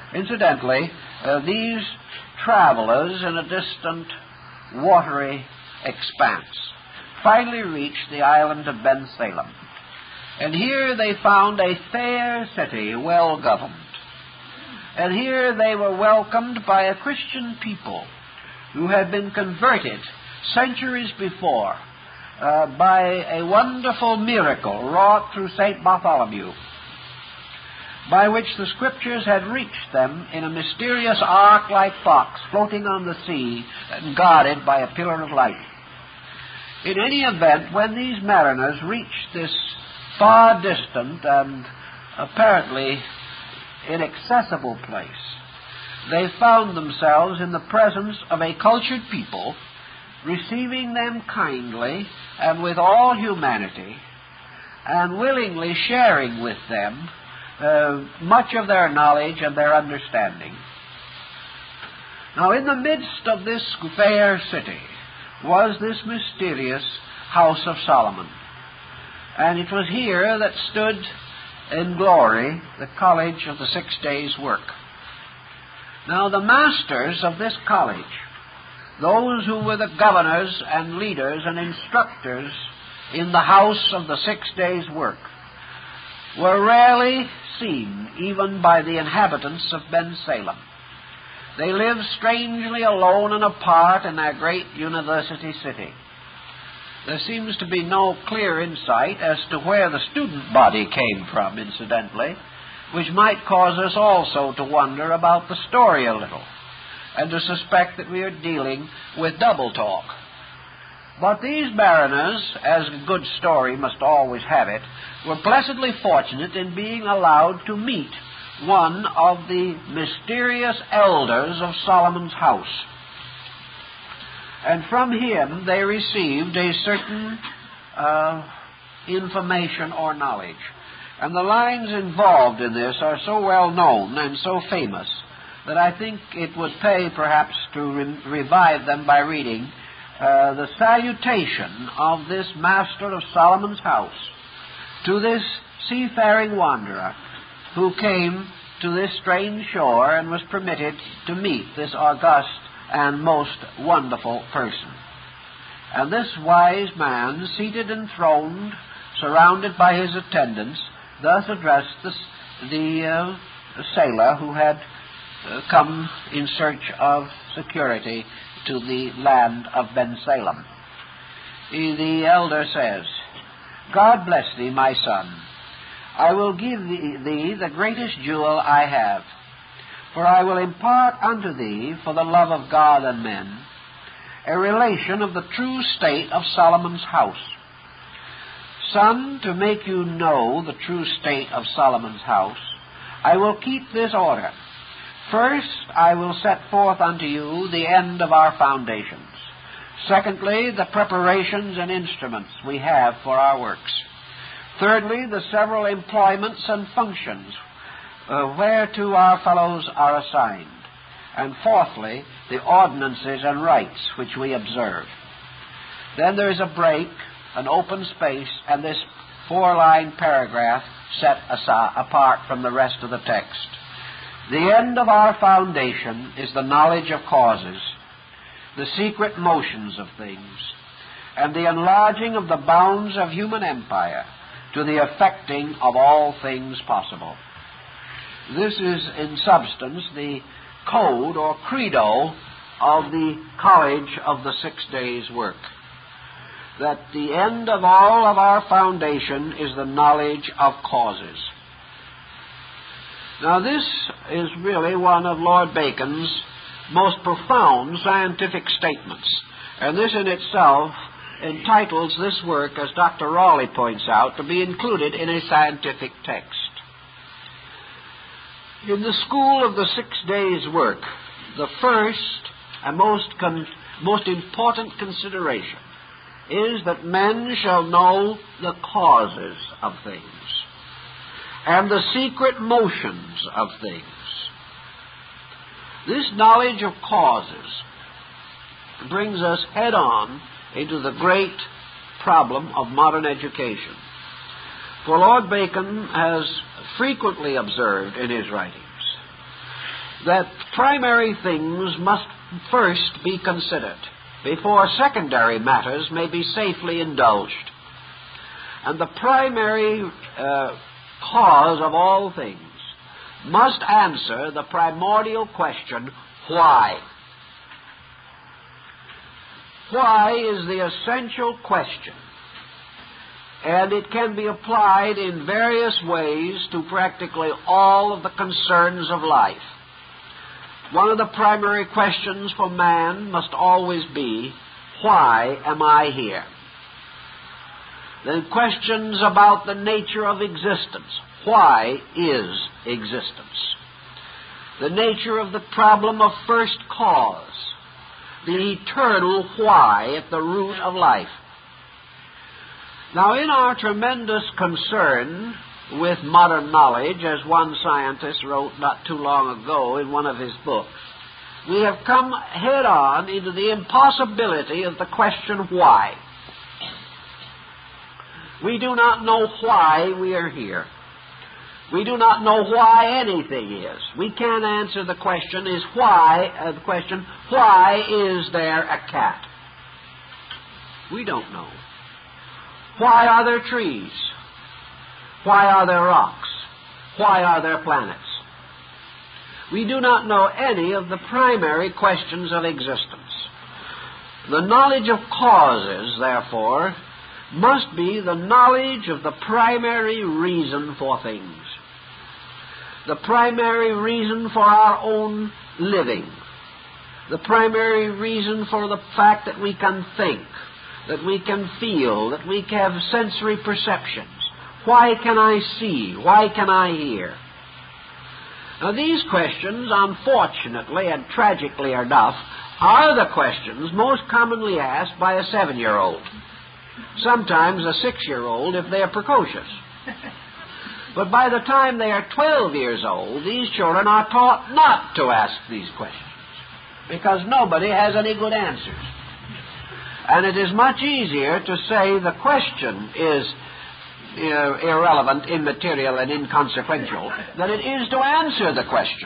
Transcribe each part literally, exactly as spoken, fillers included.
Incidentally, uh, these travelers in a distant watery expanse finally reached the island of Bensalem. And here they found a fair city, well governed. And here they were welcomed by a Christian people who had been converted centuries before uh, by a wonderful miracle wrought through Saint Bartholomew, by which the Scriptures had reached them in a mysterious ark-like box floating on the sea and guarded by a pillar of light. In any event, when these mariners reached this far distant and apparently inaccessible place, they found themselves in the presence of a cultured people, receiving them kindly and with all humanity, and willingly sharing with them uh, much of their knowledge and their understanding. Now, in the midst of this fair city was this mysterious house of Solomon, and it was here that stood in glory the college of the six days' work. Now, the masters of this college, those who were the governors and leaders and instructors in the house of the six days' work, were rarely seen even by the inhabitants of Bensalem. They lived strangely alone and apart in their great university city. There seems to be no clear insight as to where the student body came from, incidentally, which might cause us also to wonder about the story a little, and to suspect that we are dealing with double talk. But these mariners, as a good story must always have it, were blessedly fortunate in being allowed to meet one of the mysterious elders of Solomon's house. And from him they received a certain uh, information or knowledge. And the lines involved in this are so well known and so famous that I think it would pay perhaps to re- revive them by reading uh, the salutation of this master of Solomon's house to this seafaring wanderer who came to this strange shore and was permitted to meet this august and most wonderful person. And this wise man, seated enthroned, surrounded by his attendants, thus addressed the, the uh, sailor who had uh, come in search of security to the land of Bensalem. He, the elder says, "God bless thee, my son. I will give thee, thee the greatest jewel I have, for I will impart unto thee, for the love of God and men, a relation of the true state of Solomon's house. Son, to make you know the true state of Solomon's house, I will keep this order. First, I will set forth unto you the end of our foundations. Secondly, the preparations and instruments we have for our works. Thirdly, the several employments and functions uh, whereto our fellows are assigned. And fourthly, the ordinances and rites which we observe." Then there is a break, an open space, and this four-line paragraph set aside, apart from the rest of the text. "The end of our foundation is the knowledge of causes, the secret motions of things, and the enlarging of the bounds of human empire to the effecting of all things possible." This is, in substance, the code or credo of the College of the Six Days' Work. That the end of all of our foundation is the knowledge of causes. Now, this is really one of Lord Bacon's most profound scientific statements, and this in itself entitles this work, as Doctor Raleigh points out, to be included in a scientific text. In the school of the Six Days' Work, the first and most, con- most important consideration is that men shall know the causes of things and the secret motions of things. This knowledge of causes brings us head on into the great problem of modern education. For Lord Bacon has frequently observed in his writings that primary things must first be considered before secondary matters may be safely indulged. And the primary uh, cause of all things must answer the primordial question, why? Why is the essential question, and it can be applied in various ways to practically all of the concerns of life. One of the primary questions for man must always be, why am I here? Then questions about the nature of existence. Why is existence? The nature of the problem of first cause. The eternal why at the root of life. Now, in our tremendous concern with modern knowledge, as one scientist wrote not too long ago in one of his books, we have come head-on into the impossibility of the question why. We do not know why we are here. We do not know why anything is. We can't answer the question is why, uh, the question, why is there a cat? We don't know. Why are there trees? Why are there rocks? Why are there planets? We do not know any of the primary questions of existence. The knowledge of causes, therefore, must be the knowledge of the primary reason for things. The primary reason for our own living. The primary reason for the fact that we can think, that we can feel, that we have sensory perceptions. Why can I see? Why can I hear? Now, these questions, unfortunately and tragically enough, are the questions most commonly asked by a seven-year-old. Sometimes a six-year-old if they are precocious. But by the time they are twelve years old, these children are taught not to ask these questions because nobody has any good answers. And it is much easier to say the question is uh, irrelevant, immaterial, and inconsequential than it is to answer the question.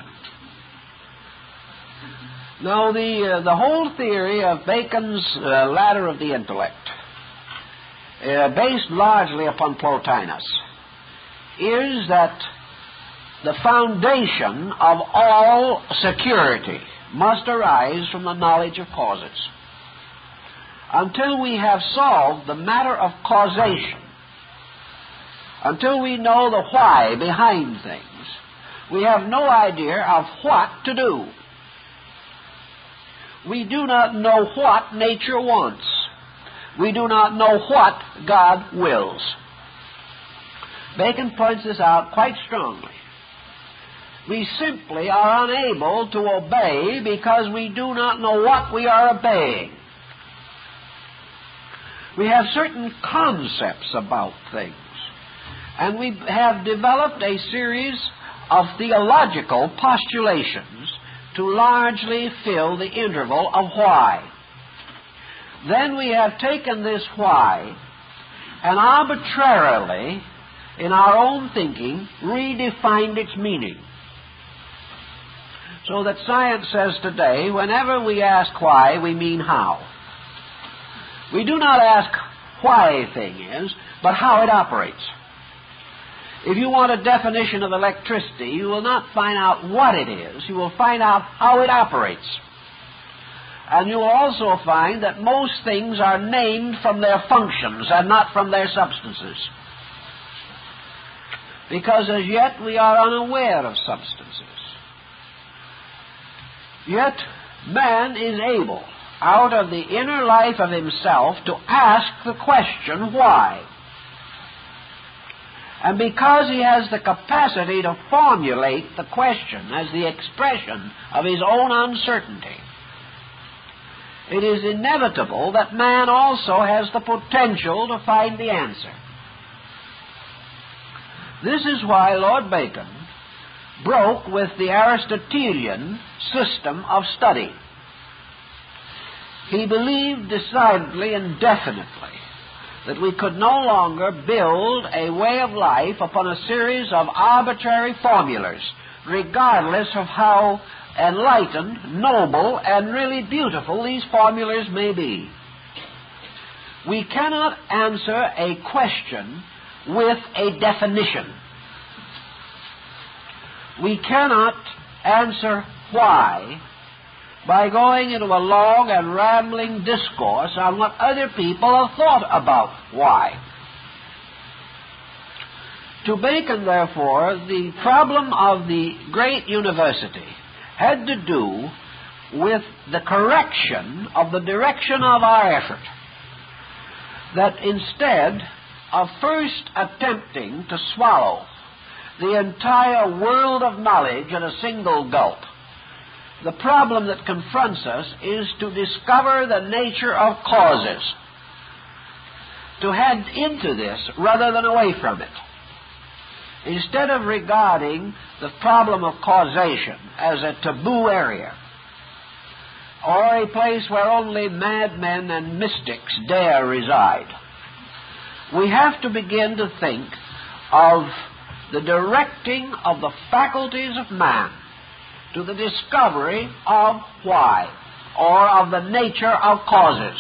Now, the, uh, the whole theory of Bacon's uh, ladder of the intellect, uh, based largely upon Plotinus, is that the foundation of all security must arise from the knowledge of causes. Until we have solved the matter of causation, until we know the why behind things, we have no idea of what to do. We do not know what nature wants. We do not know what God wills. Bacon points this out quite strongly. We simply are unable to obey because we do not know what we are obeying. We have certain concepts about things, and we have developed a series of theological postulations to largely fill the interval of why. Then we have taken this why and arbitrarily, in our own thinking, redefined its meaning. So that science says today, whenever we ask why, we mean how. We do not ask why a thing is, but how it operates. If you want a definition of electricity, you will not find out what it is. You will find out how it operates. And you will also find that most things are named from their functions and not from their substances. Because as yet we are unaware of substances. Yet man is able, out of the inner life of himself, to ask the question, why? And because he has the capacity to formulate the question as the expression of his own uncertainty, it is inevitable that man also has the potential to find the answer. This is why Lord Bacon broke with the Aristotelian system of study. He believed decidedly and definitely that we could no longer build a way of life upon a series of arbitrary formulas, regardless of how enlightened, noble, and really beautiful these formulas may be. We cannot answer a question with a definition. We cannot answer why by going into a long and rambling discourse on what other people have thought about why. To Bacon, therefore, the problem of the great university had to do with the correction of the direction of our effort. That instead of first attempting to swallow the entire world of knowledge at a single gulp, the problem that confronts us is to discover the nature of causes, to head into this rather than away from it. Instead of regarding the problem of causation as a taboo area, or a place where only madmen and mystics dare reside, we have to begin to think of the directing of the faculties of man to the discovery of why, or of the nature of causes.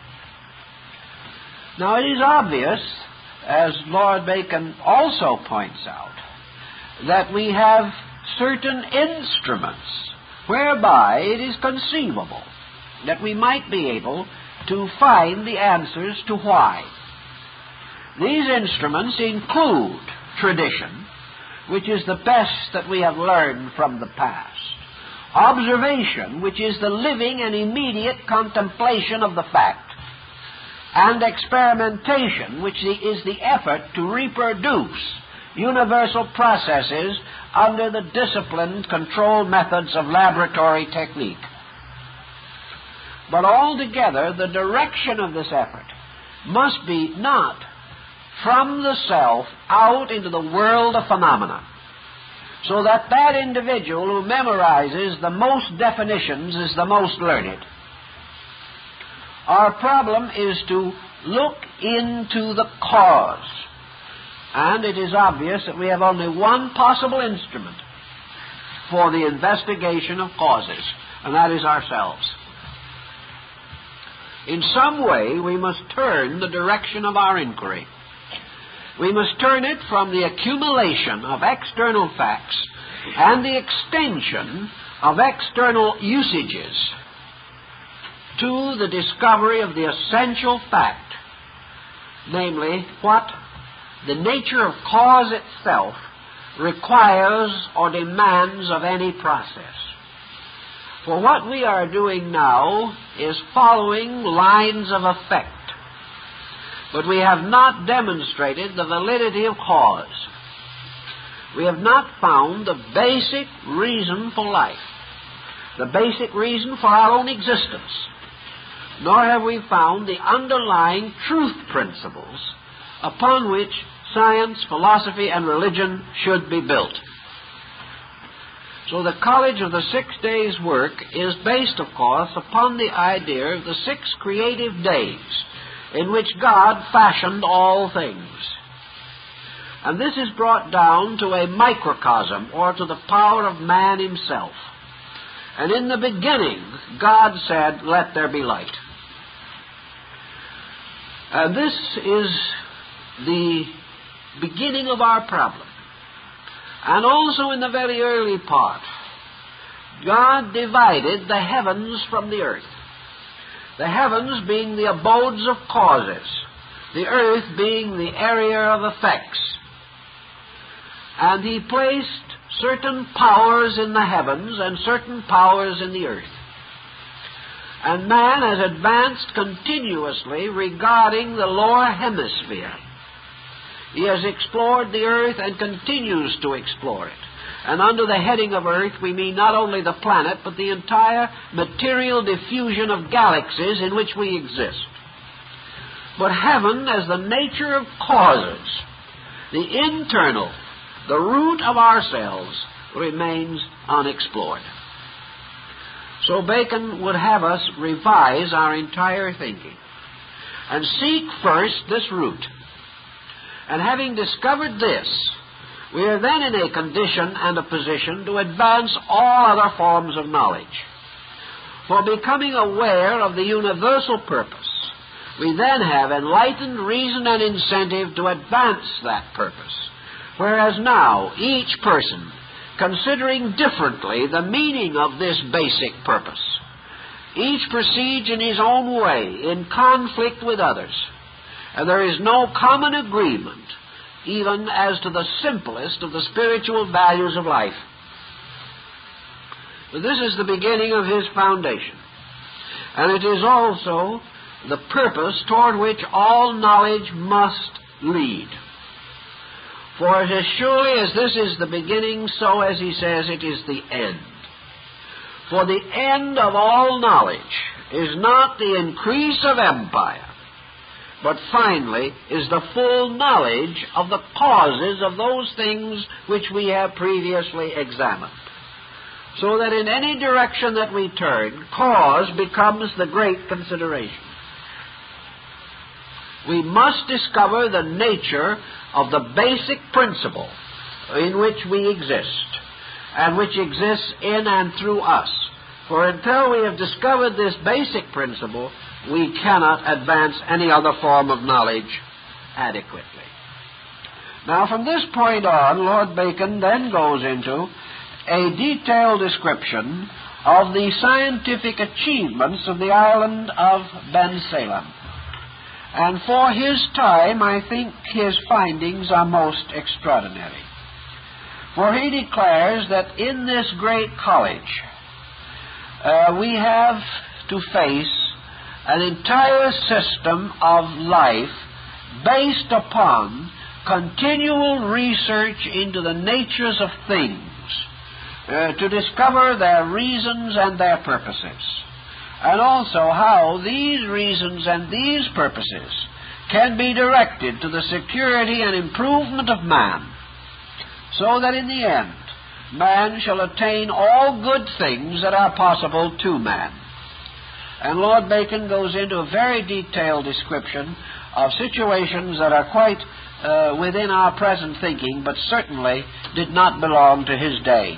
Now, it is obvious, as Lord Bacon also points out, that we have certain instruments whereby it is conceivable that we might be able to find the answers to why. These instruments include tradition, which is the best that we have learned from the past; observation, which is the living and immediate contemplation of the fact; and experimentation, which is the effort to reproduce universal processes under the disciplined, controlled methods of laboratory technique. But altogether, the direction of this effort must be not from the self out into the world of phenomena, so that that individual who memorizes the most definitions is the most learned. Our problem is to look into the cause. And it is obvious that we have only one possible instrument for the investigation of causes, and that is ourselves. In some way, we must turn the direction of our inquiry. We must turn it from the accumulation of external facts and the extension of external usages to the discovery of the essential fact, namely, what the nature of cause itself requires or demands of any process. For what we are doing now is following lines of effect, but we have not demonstrated the validity of cause. We have not found the basic reason for life, the basic reason for our own existence, nor have we found the underlying truth principles upon which science, philosophy, and religion should be built. So the College of the Six Days' work is based, of course, upon the idea of the six creative days in which God fashioned all things. And this is brought down to a microcosm, or to the power of man himself. And in the beginning, God said, "Let there be light." And this is the beginning of our problem. And also in the very early part, God divided the heavens from the earth. The heavens being the abodes of causes, the earth being the area of effects. And He placed certain powers in the heavens and certain powers in the earth. And man has advanced continuously regarding the lower hemisphere. He has explored the earth and continues to explore it. And under the heading of earth, we mean not only the planet, but the entire material diffusion of galaxies in which we exist. But heaven, as the nature of causes, the internal, the root of ourselves, remains unexplored. So Bacon would have us revise our entire thinking and seek first this root. And having discovered this, we are then in a condition and a position to advance all other forms of knowledge. For becoming aware of the universal purpose, we then have enlightened reason and incentive to advance that purpose. Whereas now, each person, considering differently the meaning of this basic purpose, each proceeds in his own way, in conflict with others, and there is no common agreement, even as to the simplest of the spiritual values of life. But this is the beginning of his foundation, and it is also the purpose toward which all knowledge must lead. For as surely as this is the beginning, so, as he says, it is the end. For the end of all knowledge is not the increase of empire, but finally is the full knowledge of the causes of those things which we have previously examined. So that in any direction that we turn, cause becomes the great consideration. We must discover the nature of the basic principle in which we exist, and which exists in and through us. For until we have discovered this basic principle, we cannot advance any other form of knowledge adequately. Now, from this point on, Lord Bacon then goes into a detailed description of the scientific achievements of the island of Bensalem. And for his time, I think his findings are most extraordinary. For he declares that in this great college, uh, we have to face an entire system of life based upon continual research into the natures of things, uh, to discover their reasons and their purposes, and also how these reasons and these purposes can be directed to the security and improvement of man, so that in the end man shall attain all good things that are possible to man. And Lord Bacon goes into a very detailed description of situations that are quite uh, within our present thinking, but certainly did not belong to his day,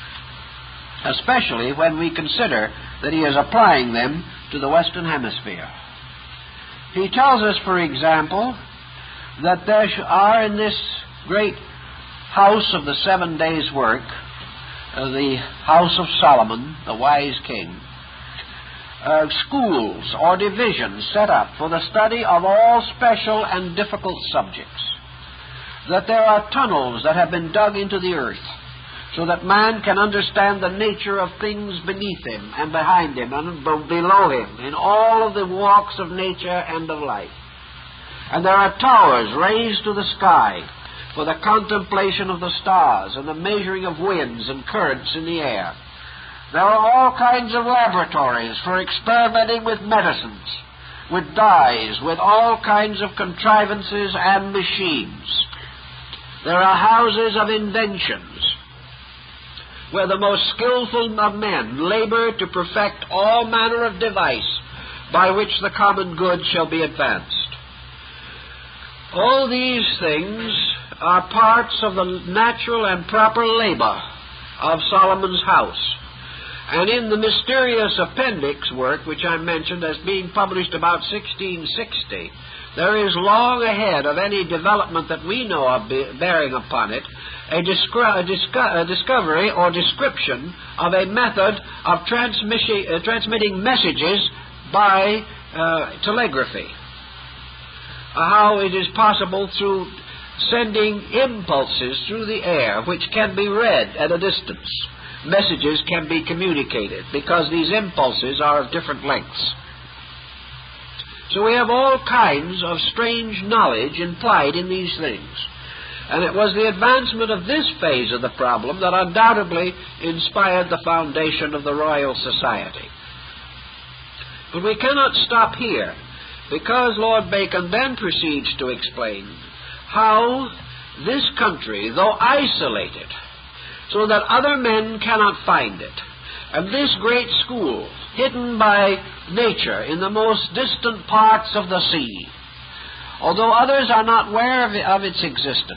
especially when we consider that he is applying them to the Western Hemisphere. He tells us, for example, that there are in this great house of the seven days' work, uh, the house of Solomon, the wise king, uh, schools or divisions set up for the study of all special and difficult subjects, that there are tunnels that have been dug into the earth so that man can understand the nature of things beneath him and behind him and below him in all of the walks of nature and of life. And there are towers raised to the sky for the contemplation of the stars and the measuring of winds and currents in the air. There are all kinds of laboratories for experimenting with medicines, with dyes, with all kinds of contrivances and machines. There are houses of inventions, where the most skillful of men labor to perfect all manner of device by which the common good shall be advanced. All these things are parts of the natural and proper labor of Solomon's house. And in the mysterious appendix work, which I mentioned as being published about sixteen sixty, there is long ahead of any development that we know of bearing upon it, a, discri- a, disco- a discovery or description of a method of transmission, uh, transmitting messages by uh, telegraphy. Uh, how it is possible through sending impulses through the air, which can be read at a distance. Messages can be communicated because these impulses are of different lengths. So we have all kinds of strange knowledge implied in these things. And it was the advancement of this phase of the problem that undoubtedly inspired the foundation of the Royal Society. But we cannot stop here, because Lord Bacon then proceeds to explain how this country, though isolated, so that other men cannot find it, and this great school, hidden by nature in the most distant parts of the sea, although others are not aware of, of its existence,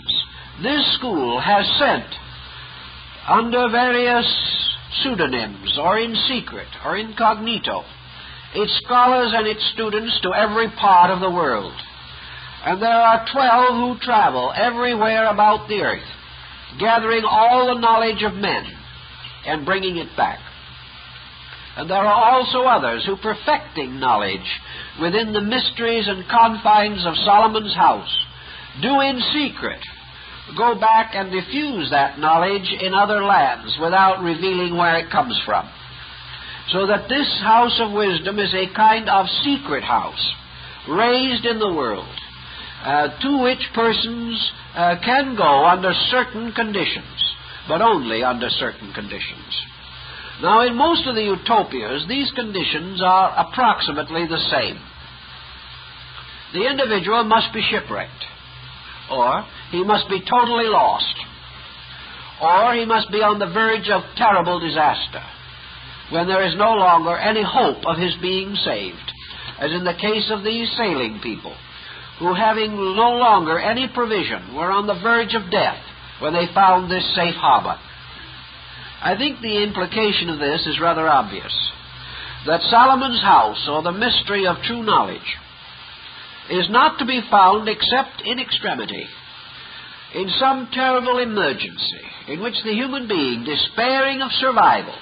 this school has sent, under various pseudonyms, or in secret, or incognito, its scholars and its students to every part of the world. And there are twelve who travel everywhere about the earth, gathering all the knowledge of men and bringing it back. And there are also others who, perfecting knowledge within the mysteries and confines of Solomon's house, do in secret go back and diffuse that knowledge in other lands without revealing where it comes from. So that this house of wisdom is a kind of secret house, raised in the world, uh, to which persons uh, can go under certain conditions, but only under certain conditions. Now, in most of the utopias, these conditions are approximately the same. The individual must be shipwrecked, or he must be totally lost, or he must be on the verge of terrible disaster, when there is no longer any hope of his being saved, as in the case of these sailing people, who, having no longer any provision, were on the verge of death when they found this safe harbor. I think the implication of this is rather obvious, that Solomon's house, or the mystery of true knowledge, is not to be found except in extremity, in some terrible emergency, in which the human being, despairing of survival,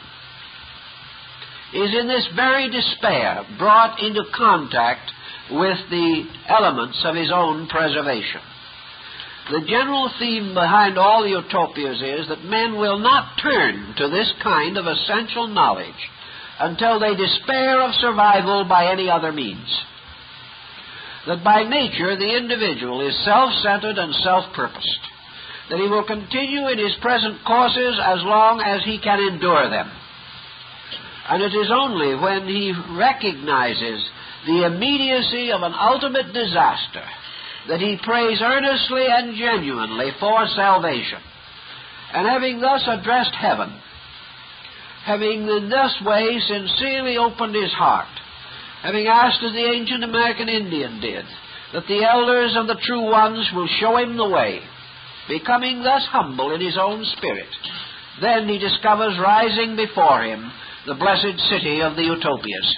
is in this very despair brought into contact with the elements of his own preservation. The general theme behind all the utopias is that men will not turn to this kind of essential knowledge until they despair of survival by any other means. That by nature the individual is self-centered and self-purposed, that he will continue in his present courses as long as he can endure them. And it is only when he recognizes the immediacy of an ultimate disaster that he prays earnestly and genuinely for salvation. And having thus addressed heaven, having in this way sincerely opened his heart, having asked as the ancient American Indian did, that the elders and the true ones will show him the way, becoming thus humble in his own spirit, then he discovers rising before him the blessed city of the utopias.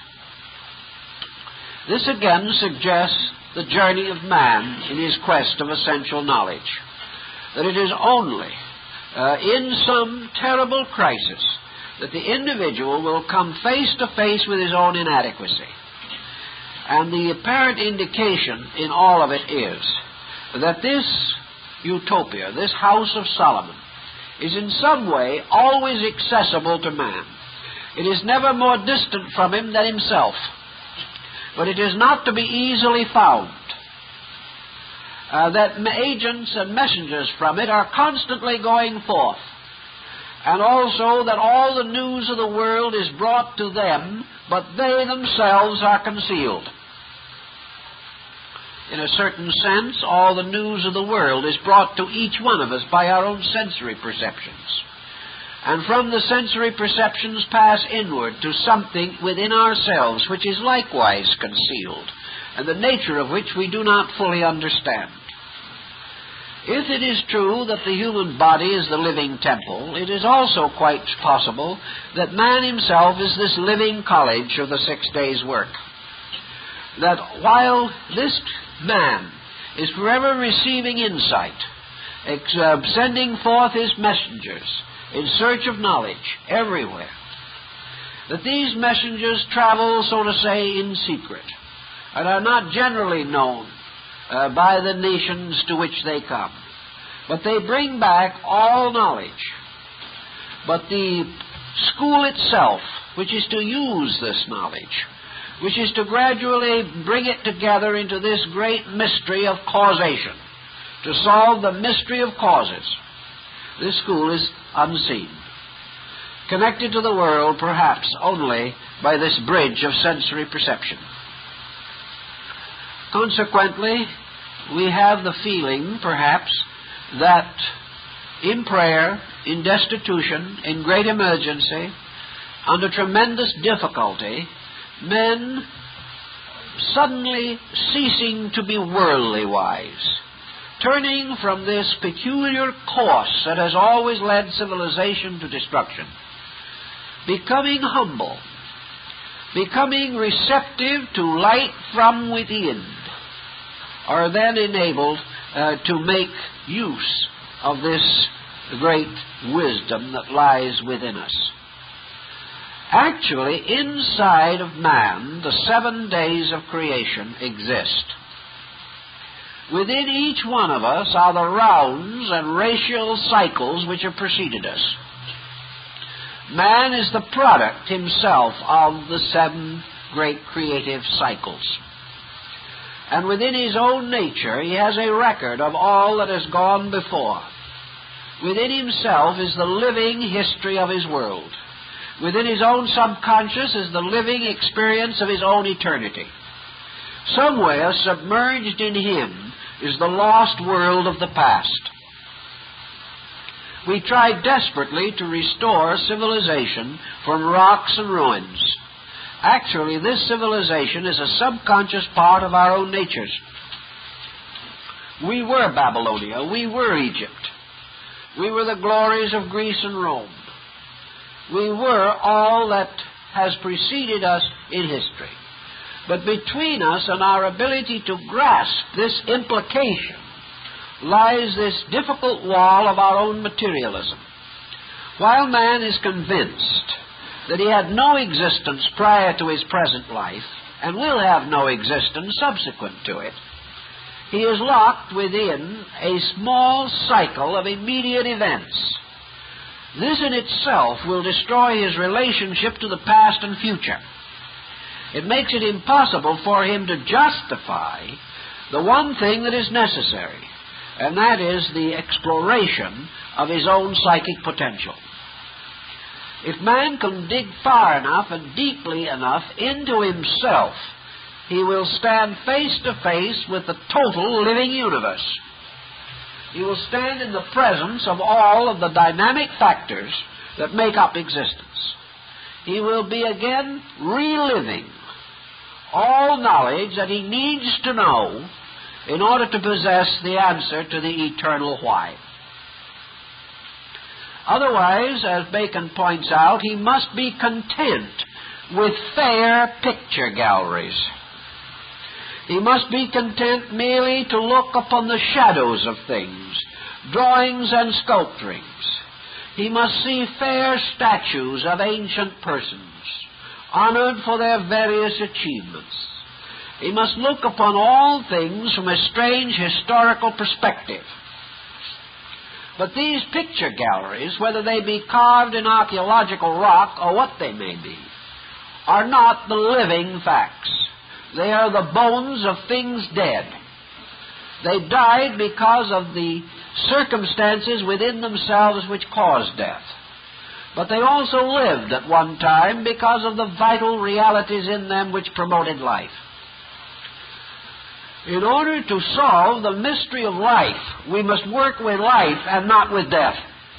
This again suggests the journey of man in his quest of essential knowledge, that it is only uh, in some terrible crisis that the individual will come face to face with his own inadequacy. And the apparent indication in all of it is that this utopia, this house of Solomon, is in some way always accessible to man. It is never more distant from him than himself. But it is not to be easily found. Uh, that agents and messengers from it are constantly going forth. And also that all the news of the world is brought to them, but they themselves are concealed. In a certain sense, all the news of the world is brought to each one of us by our own sensory perceptions. And from the sensory perceptions pass inward to something within ourselves which is likewise concealed, and the nature of which we do not fully understand. If it is true that the human body is the living temple, it is also quite possible that man himself is this living college of the six days' work. That while this man is forever receiving insight, ex- uh, sending forth his messengers in search of knowledge everywhere, that these messengers travel, so to say, in secret, and are not generally known uh, by the nations to which they come. But they bring back all knowledge. But the school itself, which is to use this knowledge, which is to gradually bring it together into this great mystery of causation, to solve the mystery of causes, this school is unseen, connected to the world perhaps only by this bridge of sensory perception. Consequently, we have the feeling, perhaps, that in prayer, in destitution, in great emergency, under tremendous difficulty, men suddenly ceasing to be worldly wise, turning from this peculiar course that has always led civilization to destruction, becoming humble, becoming receptive to light from within, are then enabled uh, to make use of this great wisdom that lies within us. Actually, inside of man, the seven days of creation exist. Within each one of us are the rounds and racial cycles which have preceded us. Man is the product himself of the seven great creative cycles. And within his own nature, he has a record of all that has gone before. Within himself is the living history of his world. Within his own subconscious is the living experience of his own eternity. Somewhere submerged in him is the lost world of the past. We try desperately to restore civilization from rocks and ruins. Actually, this civilization is a subconscious part of our own natures. We were Babylonia. We were Egypt. We were the glories of Greece and Rome. We were all that has preceded us in history. But between us and our ability to grasp this implication lies this difficult wall of our own materialism. While man is convinced that he had no existence prior to his present life and will have no existence subsequent to it, he is locked within a small cycle of immediate events. This in itself will destroy his relationship to the past and future. It makes it impossible for him to justify the one thing that is necessary, and that is the exploration of his own psychic potential. If man can dig far enough and deeply enough into himself, he will stand face to face with the total living universe. He will stand in the presence of all of the dynamic factors that make up existence. He will be again reliving all knowledge that he needs to know in order to possess the answer to the eternal why. Otherwise, as Bacon points out, he must be content with fair picture galleries. He must be content merely to look upon the shadows of things, drawings and sculpturings. He must see fair statues of ancient persons, honored for their various achievements. He must look upon all things from a strange historical perspective. But these picture galleries, whether they be carved in archaeological rock or what they may be, are not the living facts. They are the bones of things dead. They died because of the circumstances within themselves which caused death. But they also lived at one time because of the vital realities in them which promoted life. In order to solve the mystery of life, we must work with life and not with death.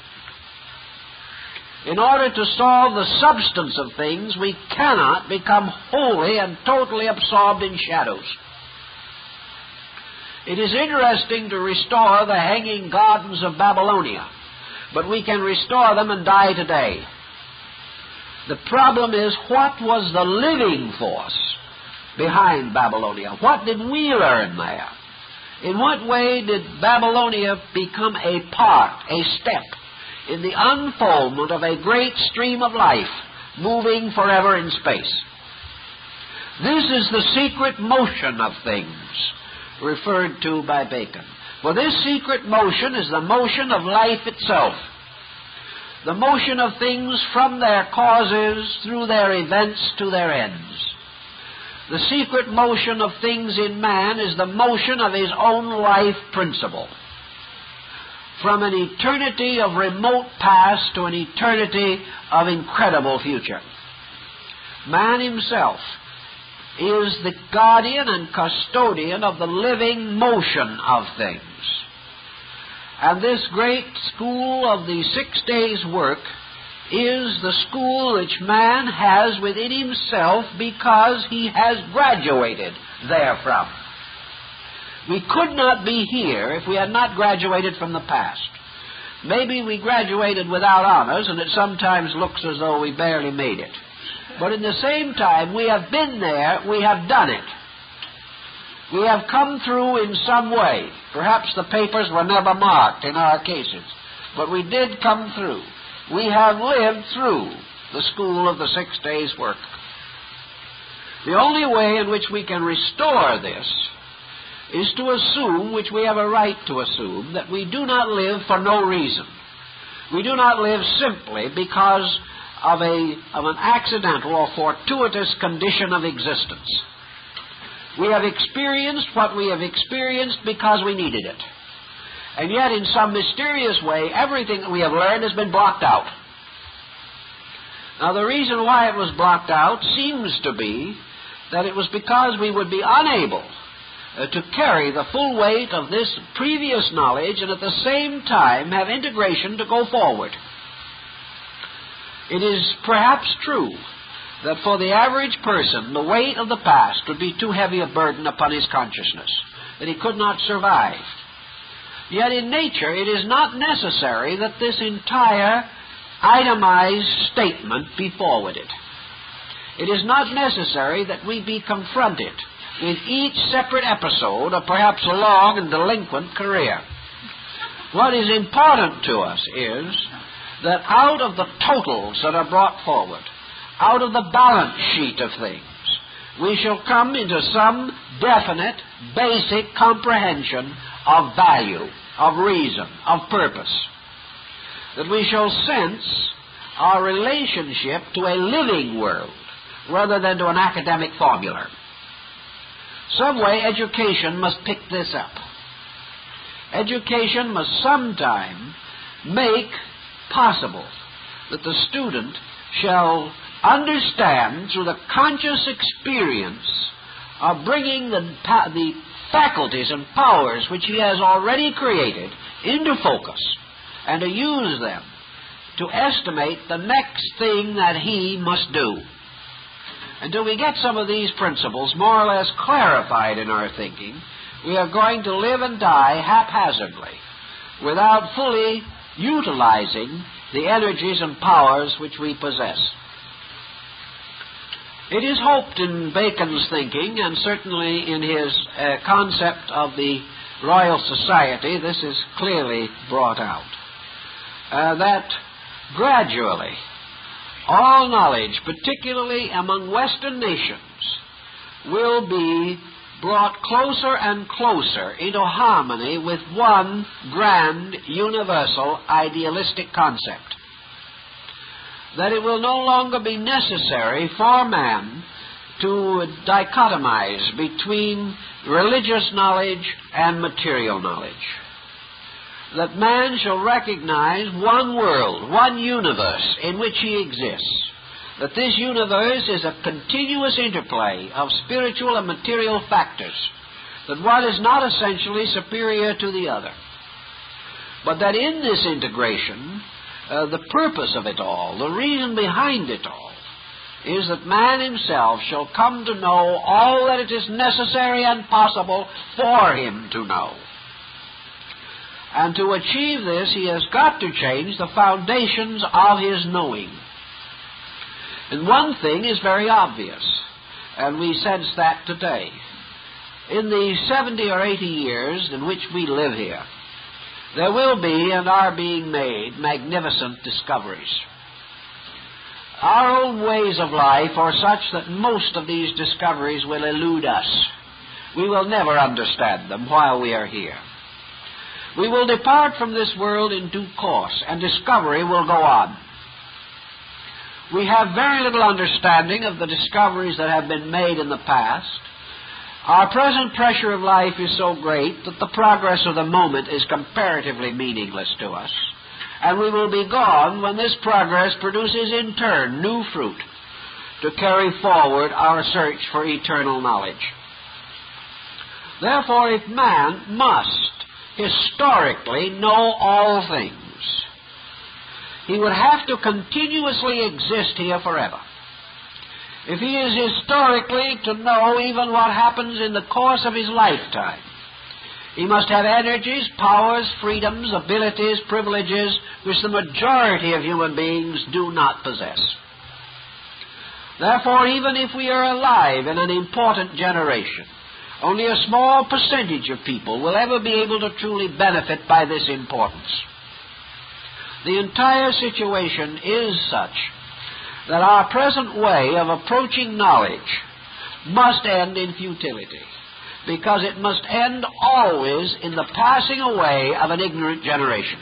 In order to solve the substance of things, we cannot become wholly and totally absorbed in shadows. It is interesting to restore the hanging gardens of Babylonia, but we can restore them and die today. The problem is, what was the living force behind Babylonia? What did we learn there? In what way did Babylonia become a part, a step, in the unfoldment of a great stream of life moving forever in space? This is the secret motion of things referred to by Bacon. For this secret motion is the motion of life itself. The motion of things from their causes through their events to their ends. The secret motion of things in man is the motion of his own life principle. From an eternity of remote past to an eternity of incredible future. Man himself is the guardian and custodian of the living motion of things. And this great school of the six days' work is the school which man has within himself because he has graduated therefrom. We could not be here if we had not graduated from the past. Maybe we graduated without honors, and it sometimes looks as though we barely made it. But in the same time, we have been there, we have done it. We have come through in some way. Perhaps the papers were never marked in our cases, but we did come through. We have lived through the school of the six days' work. The only way in which we can restore this is to assume, which we have a right to assume, that we do not live for no reason. We do not live simply because of, a, of an accidental or fortuitous condition of existence. We have experienced what we have experienced because we needed it. And yet, in some mysterious way, everything that we have learned has been blocked out. Now, the reason why it was blocked out seems to be that it was because we would be unable uh, to carry the full weight of this previous knowledge and at the same time have integration to go forward. It is perhaps true that for the average person, the weight of the past would be too heavy a burden upon his consciousness, that he could not survive. Yet in nature, it is not necessary that this entire itemized statement be forwarded. It is not necessary that we be confronted with each separate episode of perhaps a long and delinquent career. What is important to us is that out of the totals that are brought forward, out of the balance sheet of things, we shall come into some definite, basic comprehension of value, of reason, of purpose. That we shall sense our relationship to a living world rather than to an academic formula. Some way education must pick this up. Education must sometime make possible that the student shall understand through the conscious experience of bringing the, the faculties and powers which he has already created into focus and to use them to estimate the next thing that he must do. Until we get some of these principles more or less clarified in our thinking, we are going to live and die haphazardly without fully utilizing the energies and powers which we possess. It is hoped in Bacon's thinking, and certainly in his uh, concept of the Royal Society, this is clearly brought out, uh, that gradually all knowledge, particularly among Western nations, will be brought closer and closer into harmony with one grand, universal, idealistic concept. That it will no longer be necessary for man to dichotomize between religious knowledge and material knowledge. That man shall recognize one world, one universe in which he exists. That this universe is a continuous interplay of spiritual and material factors. That one is not essentially superior to the other. But that in this integration, Uh, the purpose of it all, the reason behind it all, is that man himself shall come to know all that it is necessary and possible for him to know. And to achieve this, he has got to change the foundations of his knowing. And one thing is very obvious, and we sense that today. In the seventy or eighty years in which we live here, there will be and are being made magnificent discoveries. Our own ways of life are such that most of these discoveries will elude us. We will never understand them while we are here. We will depart from this world in due course, and discovery will go on. We have very little understanding of the discoveries that have been made in the past. Our present pressure of life is so great that the progress of the moment is comparatively meaningless to us, and we will be gone when this progress produces in turn new fruit to carry forward our search for eternal knowledge. Therefore, if man must historically know all things, he would have to continuously exist here forever. If he is historically to know even what happens in the course of his lifetime, He must have energies, powers, freedoms, abilities, privileges, which the majority of human beings do not possess. Therefore, even if we are alive in an important generation, only a small percentage of people will ever be able to truly benefit by this importance. The entire situation is such that our present way of approaching knowledge must end in futility, because it must end always in the passing away of an ignorant generation.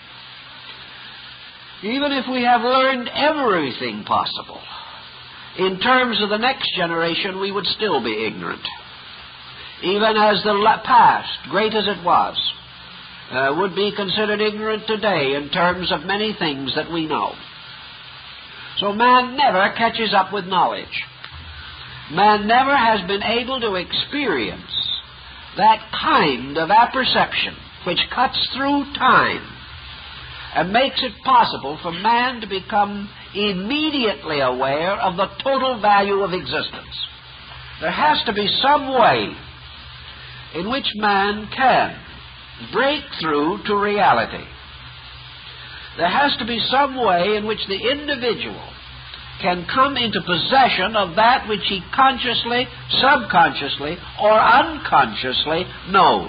Even if we have learned everything possible, in terms of the next generation, we would still be ignorant. Even as the past, great as it was, uh, would be considered ignorant today in terms of many things that we know. So man never catches up with knowledge. Man never has been able to experience that kind of apperception which cuts through time and makes it possible for man to become immediately aware of the total value of existence. There has to be some way in which man can break through to reality. There has to be some way in which the individual can come into possession of that which he consciously, subconsciously, or unconsciously knows.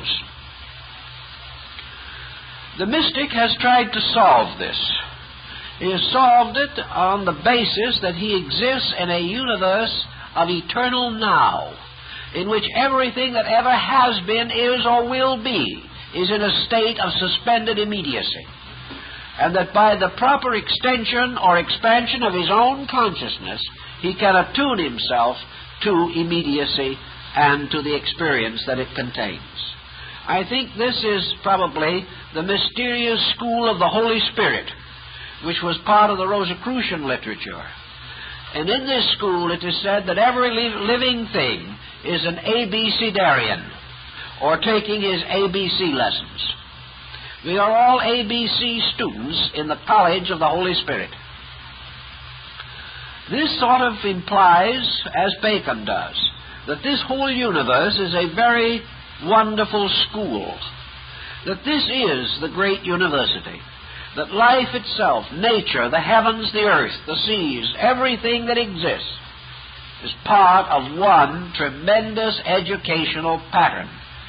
The mystic has tried to solve this. He has solved it on the basis that he exists in a universe of eternal now, in which everything that ever has been, is, or will be, is in a state of suspended immediacy. And that by the proper extension or expansion of his own consciousness, he can attune himself to immediacy and to the experience that it contains. I think this is probably the mysterious school of the Holy Spirit, which was part of the Rosicrucian literature. And in this school it is said that every li- living thing is an ABCdarian, or taking his A B C lessons. We are all A B C students in the College of the Holy Spirit. This sort of implies, as Bacon does, that this whole universe is a very wonderful school, that this is the great university, that life itself, nature, the heavens, the earth, the seas, everything that exists is part of one tremendous educational pattern.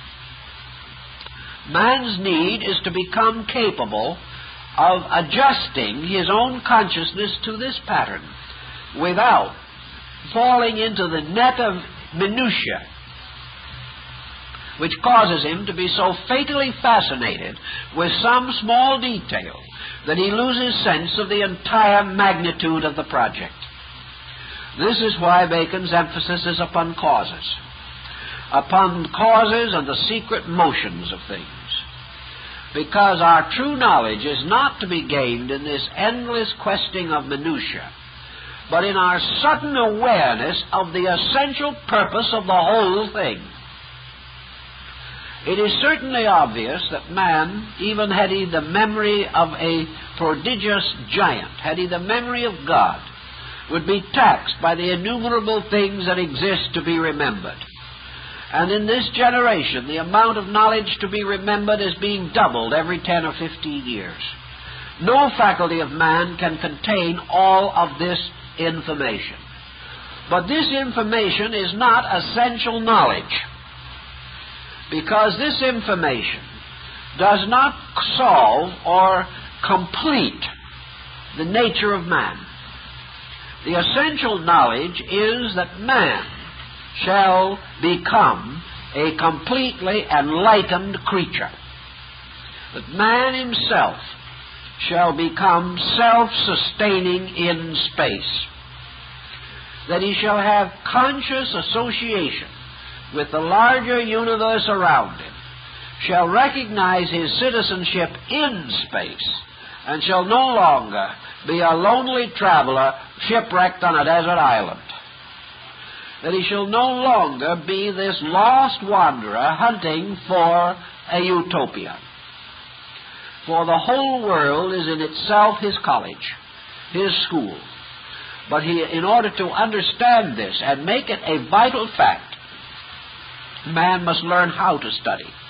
Man's need is to become capable of adjusting his own consciousness to this pattern without falling into the net of minutiae, which causes him to be so fatally fascinated with some small detail that he loses sense of the entire magnitude of the project. This is why Bacon's emphasis is upon causes, upon causes and the secret motions of things. Because our true knowledge is not to be gained in this endless questing of minutiae, but in our sudden awareness of the essential purpose of the whole thing. It is certainly obvious that man, even had he the memory of a prodigious giant, had he the memory of God, would be taxed by the innumerable things that exist to be remembered. And in this generation, the amount of knowledge to be remembered is being doubled every ten or fifteen years. No faculty of man can contain all of this information. But this information is not essential knowledge, because this information does not solve or complete the nature of man. The essential knowledge is that man shall become a completely enlightened creature, that man himself shall become self-sustaining in space, that he shall have conscious association with the larger universe around him, shall recognize his citizenship in space, and shall no longer be a lonely traveler shipwrecked on a desert island. That he shall no longer be this lost wanderer hunting for a utopia. For the whole world is in itself his college, his school. But he, in order to understand this and make it a vital fact, man must learn how to study.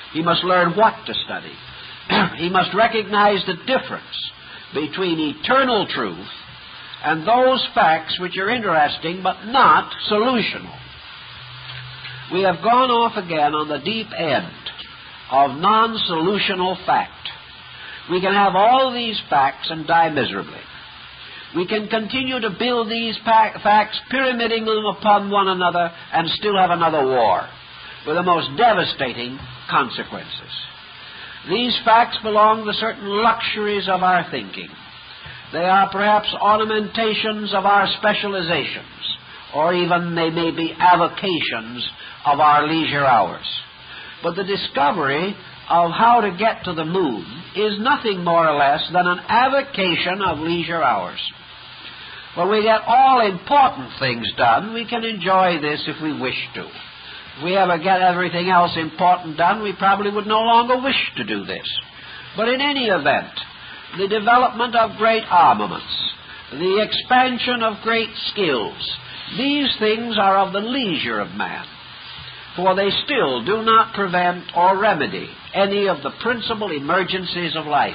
He must learn what to study. He must recognize the difference between eternal truth and those facts which are interesting but not solutional. We have gone off again on the deep end of non-solutional fact. We can have all these facts and die miserably. We can continue to build these facts, pyramiding them upon one another, and still have another war with the most devastating consequences. These facts belong to certain luxuries of our thinking. They are perhaps ornamentations of our specializations, or even they may be avocations of our leisure hours. But the discovery of how to get to the moon is nothing more or less than an avocation of leisure hours. When we get all important things done, we can enjoy this if we wish to. If we ever get everything else important done, we probably would no longer wish to do this. But in any event, the development of great armaments, the expansion of great skills, these things are of the leisure of man, for they still do not prevent or remedy any of the principal emergencies of life.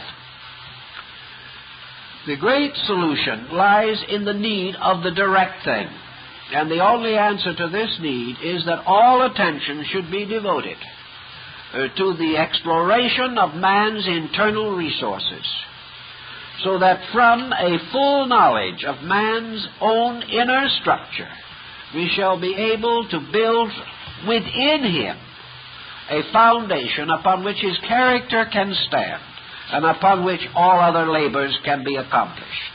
The great solution lies in the need of the direct thing, and the only answer to this need is that all attention should be devoted uh, to the exploration of man's internal resources, so that from a full knowledge of man's own inner structure, we shall be able to build within him a foundation upon which his character can stand, and upon which all other labors can be accomplished.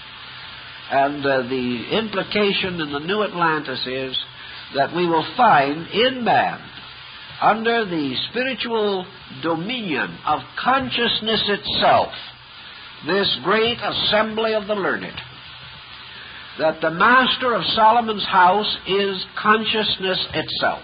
And uh, the implication in the New Atlantis is that we will find in man, under the spiritual dominion of consciousness itself, this great assembly of the learned, that the master of Solomon's house is consciousness itself,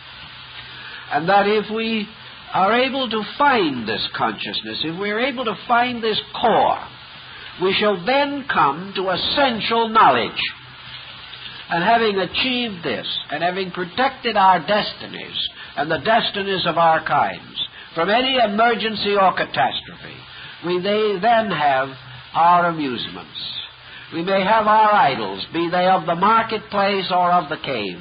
and that if we are able to find this consciousness, if we are able to find this core, we shall then come to essential knowledge. And having achieved this, and having protected our destinies and the destinies of our kinds from any emergency or catastrophe, we may then have our amusements. We may have our idols, be they of the marketplace or of the cave.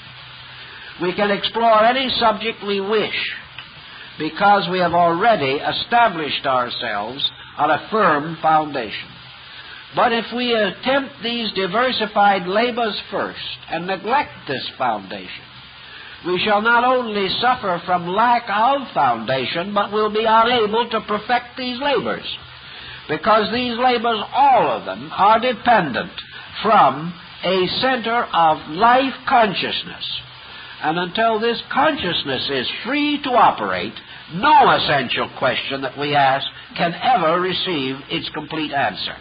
We can explore any subject we wish, because we have already established ourselves on a firm foundation. But if we attempt these diversified labors first and neglect this foundation, we shall not only suffer from lack of foundation, but will be unable to perfect these labors, because these labors, all of them, are dependent from a center of life consciousness. And until this consciousness is free to operate, no essential question that we ask can ever receive its complete answer.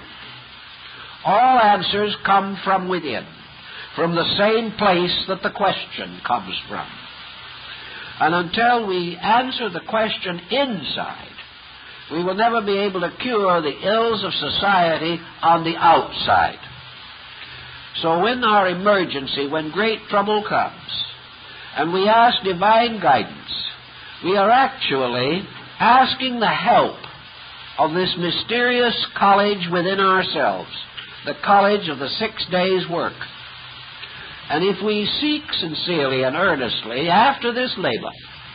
All answers come from within, from the same place that the question comes from. And until we answer the question inside, we will never be able to cure the ills of society on the outside. So in our emergency, when great trouble comes, and we ask divine guidance, we are actually asking the help of this mysterious college within ourselves, the college of the six days' work. And if we seek sincerely and earnestly after this labor,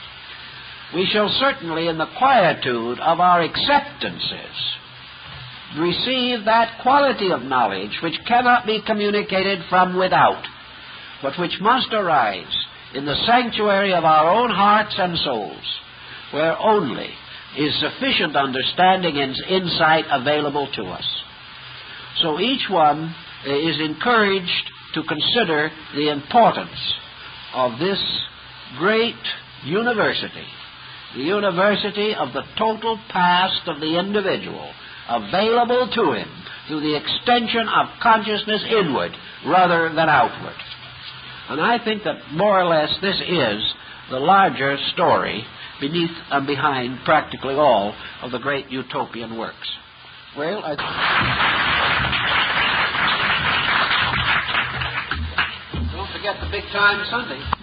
we shall certainly, in the quietude of our acceptances, receive that quality of knowledge which cannot be communicated from without, but which must arise in the sanctuary of our own hearts and souls, where only is sufficient understanding and insight available to us. So each one is encouraged to consider the importance of this great university, the university of the total past of the individual, available to him through the extension of consciousness inward rather than outward. And I think that more or less this is the larger story beneath and behind practically all of the great utopian works. Well, I... Don't forget the big time Sunday.